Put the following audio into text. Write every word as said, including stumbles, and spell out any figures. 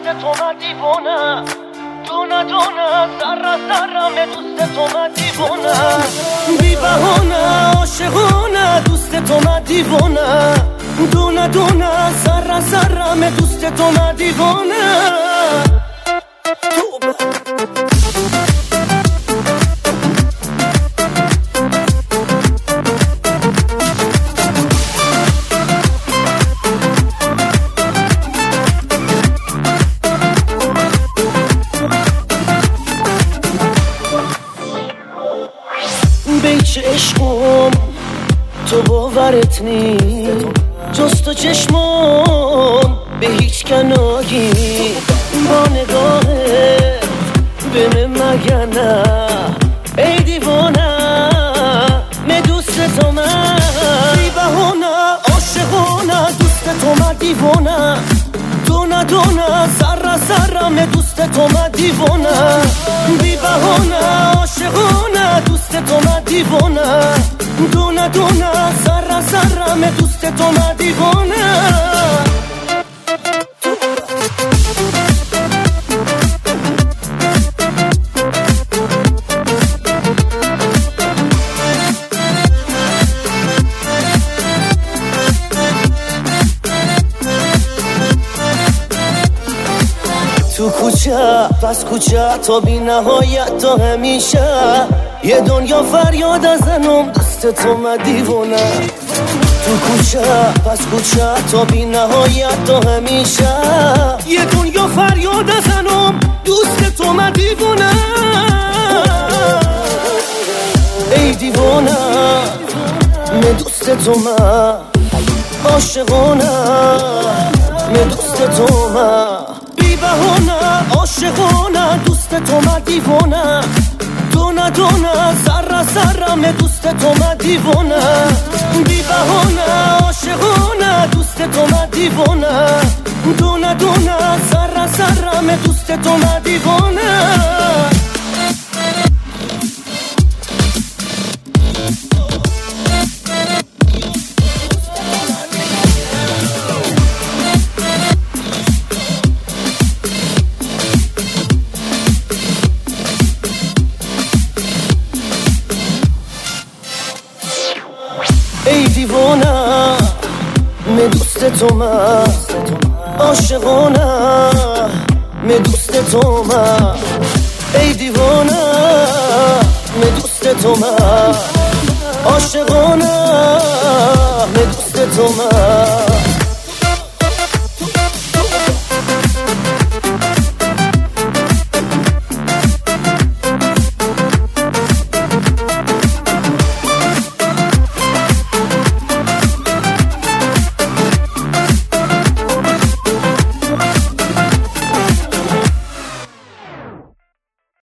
تو من دیوونه، دونه دونه ذره ذره من دوست تو من دیوونه، بی بهونه عاشقونه دوست تو من دیوونه، دونه دونه ذره ذره من دوست تو من دیوونه. بیچ عشقم تو باورت نی، جز تو چشمم به هیچ کناگی، با نگاهت به من مگنه ای دیوانه من دوست تو من، بی بهونه عاشقانه دوست تو من دیوانه، دونه دونه ذره ذره من دوست تو من دیوانه، بی بهونه عاشقانه دوست تو من دیوانه، دونه دونه ذره ذره من دوست تو من دیوانه. تو کوچه پس کوچه تا بی نهایت تا همیشه، یه دنیا فریاد ازنم دوست تو من دیوانه، تو کوچه پس کوچه تا بی نهایت تا همیشه، یه دنیا فریاد ازنم دوست تو من دیوانه، ای دیوانه من دوست تو من عاشقانه، من دوست تو من بی بهونه عاشقانه دوست تو من دیوانه، دونه دونه ذره ذره من دوست تو من دیوانه، بی بهونه عاشقانه دوست تو من دیوانه، دونه دونه ذره ذره من دوست تو من دیوانه. ای دیوانه من دوست تو من عاشقانه، من دوست تو من ای دیوانه من دوست تو من عاشقانه، من دوست تو من.